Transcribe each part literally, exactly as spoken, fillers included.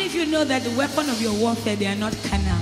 many of you know that the weapon of your warfare, they are not carnal,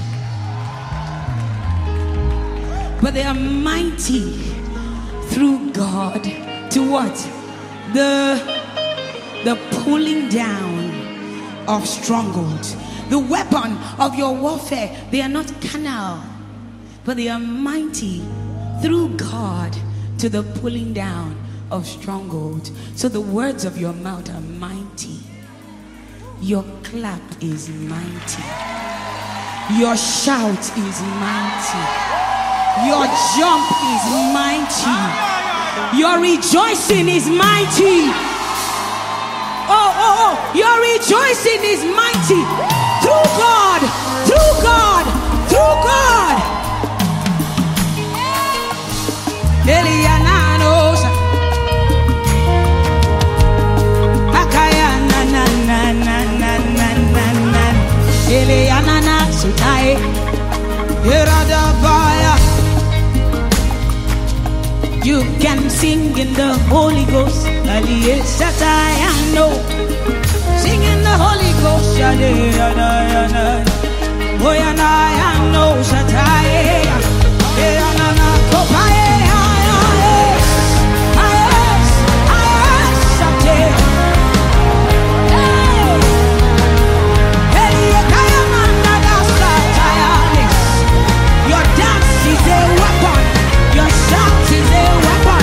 but they are mighty through God to what? The, the pulling down of strongholds. The weapon of your warfare, they are not carnal, but they are mighty through God to the pulling down of strongholds. So the words of your mouth are mighty. Your clap is mighty. Your shout is mighty. Your jump is mighty. Your rejoicing is mighty. Oh, oh, oh. Your rejoicing is mighty. Through God. Through God. Through God. Eliananos. Akaya na na na na na na na na. Elianana sutai. Iradabaya. You can sing in the Holy Ghost. Sing in the Holy Ghost. Your dance is a weapon. Your shout is a weapon.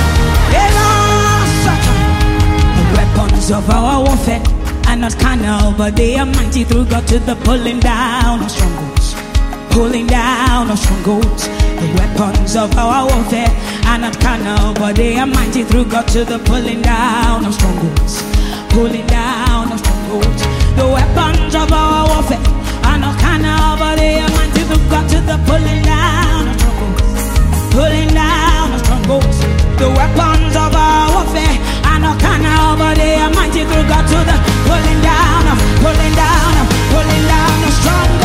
The weapons of our warfare are not carnal, but they are mighty through God to the pulling down of strongholds. Pulling down of strongholds. The weapons of our warfare are not carnal, but they are mighty through God to the pulling down of strongholds. Pulling down of strongholds. The weapons of our warfare are not carnal, but they are mighty through God to the pulling down of strongholds. Pulling down of strongholds. The weapons of our warfare are not carnal, but they are mighty through God to the pulling down of, pulling down of, pulling down of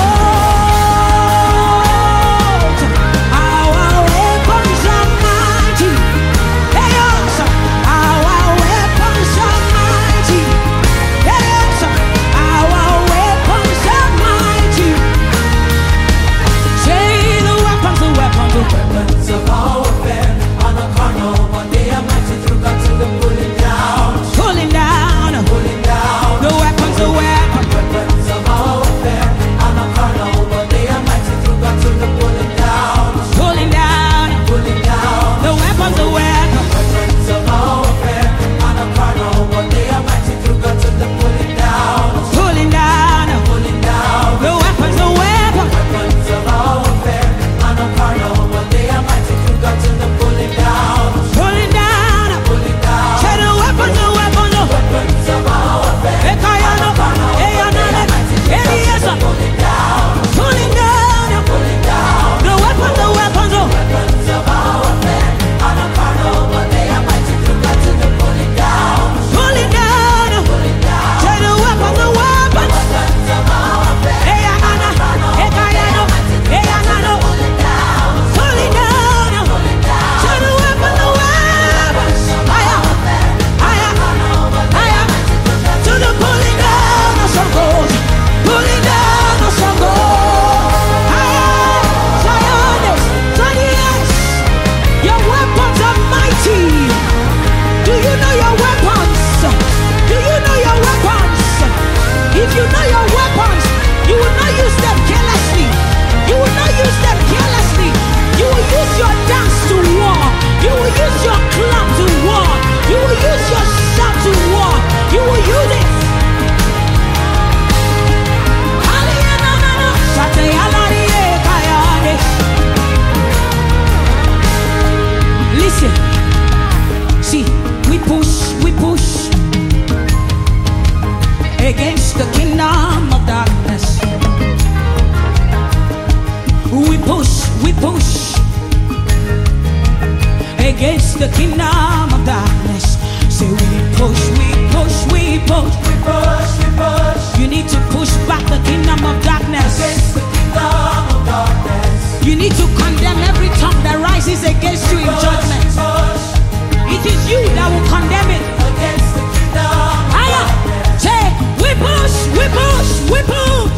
strongholds. Our weapons are mighty. Hey, yes. Our weapons are mighty. Hey, yes. Our weapons are mighty. Say the weapons, the weapons, the weapons of our warfare are not carnal, but they are mighty through God to the pulling down. Pulling down, pulling down. The weapons, the weapons, weapons of our warfare are not carnal, but they are mighty through God to the pulling down. Pulling down, pulling down. The weapons, the weapons, weapons of our warfare are not carnal, but they are mighty through God to the pulling down. Pulling down, pulling down. The weapons, the weapons, weapons of our warfare are not carnal, but they are mighty through God to the pulling down. Pulling down, pulling down. Say the weapons, the weapons, the weapons of our warfare are not carnal, but they are mighty through God to the pulling down. Pulling down, pulling down. The weapons, the weapons, the weapons of our warfare are not carnal, but they are mighty through God to the pulling down. Pulling down, pulling down. Say the weapons, the weapons, weapons of our warfare are not carnal, but they are mighty through God to the pulling down. Pulling down, pulling down. Say the weapons, the weapons of our warfare are not carnal, but they are mighty through God to the pulling down of strongholds. Pulling down of strongholds. Zionis, Zionis, your weapons are mighty. Do you know your weapons? Do you know your weapons? If you know your weapons, you will not use them carelessly. You will not use them carelessly. You will use your dance to war. You will use your clap to war. You will use your shout to war. You will use it. Listen, see, we push, we push against the kingdom of darkness. We push, we push against the kingdom of darkness. Say we push, we push, we push, we push, we push. You need to push back the kingdom of darkness. Against the kingdom of darkness. You need to condemn every tongue that rises against you in judgment. It is you that will condemn it. Against the kingdom of darkness. Say we push, we push, we push.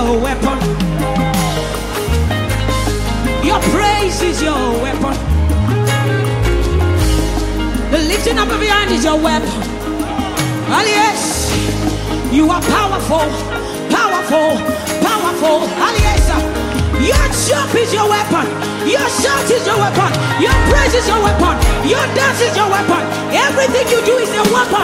your weapon. Your praise is your weapon. The lifting up of your hand is your weapon. Oh yes, you are powerful, powerful, powerful. Oh yes, your jump is your weapon. Your shout is your weapon. Your praise is your weapon. Your dance is your weapon. Everything you do is a weapon.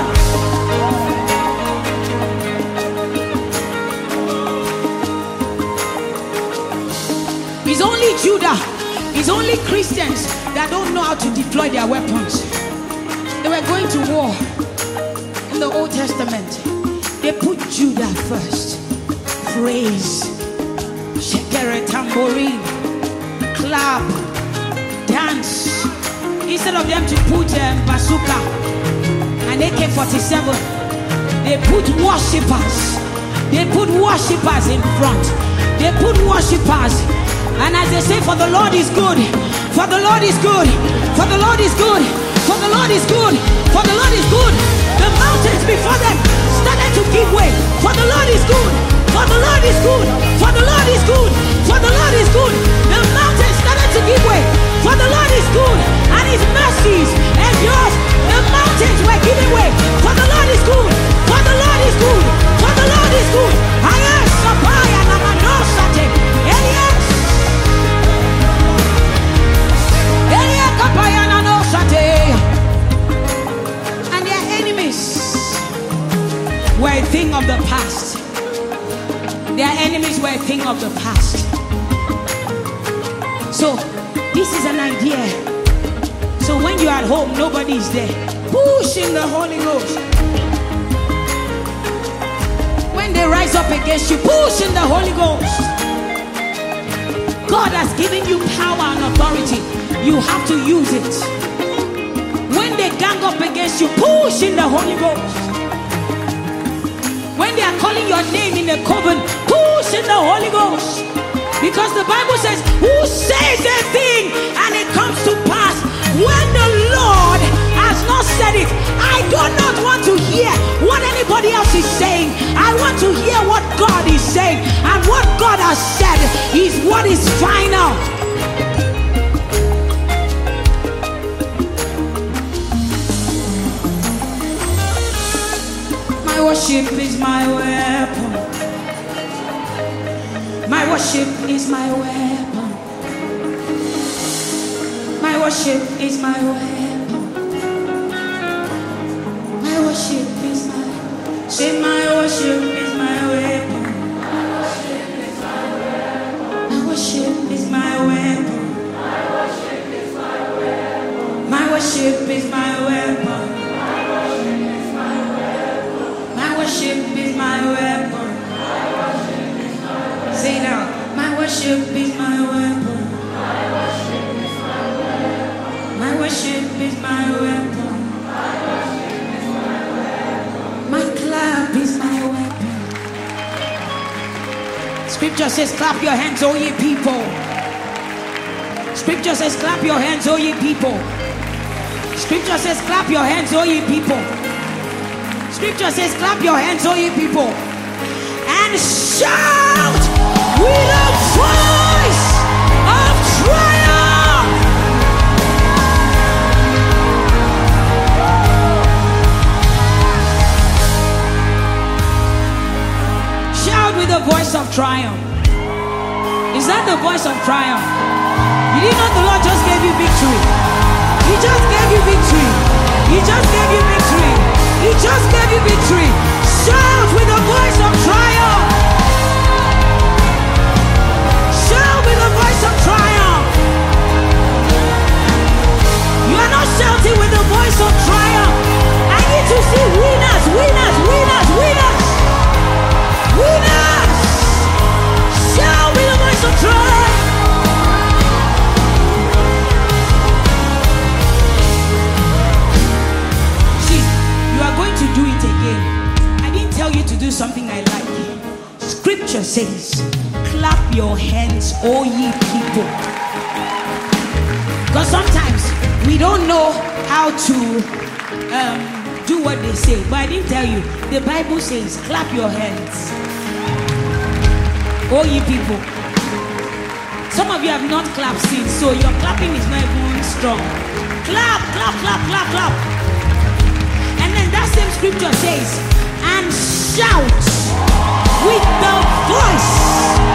It's only Judah, it's only Christians that don't know how to deploy their weapons. They were going to war in the Old Testament. They put Judah first. Praise, shekere, tambourine, clap, dance. Instead of them to put um, bazooka and A K forty-seven, they put worshippers. They put worshippers in front. They put worshippers. And as they say, for the Lord is good, for the Lord is good, for the Lord is good, for the Lord is good, for the Lord is good. The mountains before them started to give way. For the Lord is good, for the Lord is good, for the Lord is good, for the Lord is good. The mountains started to give way. For the Lord is good, and his mercies endures. The mountains were giving way. For the Lord is good, for the Lord is good, for the Lord is good. Ayes, Sapaya, Namanosate, Elias. And their enemies were a thing of the past. Their enemies were a thing of the past. So this is an idea. So when you're at home, nobody is there. Push in the Holy Ghost. When they rise up against you, push in the Holy Ghost. God has given you power and authority. You have to use it. When they gang up against you, push in the Holy Ghost. When they are calling your name in a coven, push in the Holy Ghost. Because the Bible says, who says a thing and it comes to pass when the Lord has not said it? I do not want to hear what anybody else is saying. I want to hear what God is saying. And what God has said is what is final. My worship is my weapon. My worship is my weapon. My worship is my weapon. My worship is my. Say my worship is my weapon. My worship is my weapon. My worship is my weapon. My worship is my weapon. Say now, my worship is my weapon. My worship is my weapon. My clap is my weapon. Scripture says, clap your hands, O ye people. Scripture says, clap your hands, O ye people. Scripture says, clap your hands, O ye people. Scripture says, clap your hands, O ye people, and shout with a voice of triumph. Shout with a voice of triumph. Is that the voice of triumph? You didn't know the Lord just gave you victory. He just gave you victory. He just gave you victory. He just gave you victory. Shout with a voice of triumph. Shout with a voice of triumph. You are not shouting with a voice of triumph. I need to see winners, winners, winners, winners. Winners. Shout with a voice of triumph. Do it again. I didn't tell you to do something I like. Scripture says, clap your hands, O ye people. Because sometimes we don't know how to um, do what they say. But I didn't tell you. The Bible says, clap your hands. Oh, you people. Some of you have not clapped since, so your clapping is not even strong. Clap, clap, clap, clap, clap. And then that same scripture says, and shout with the voice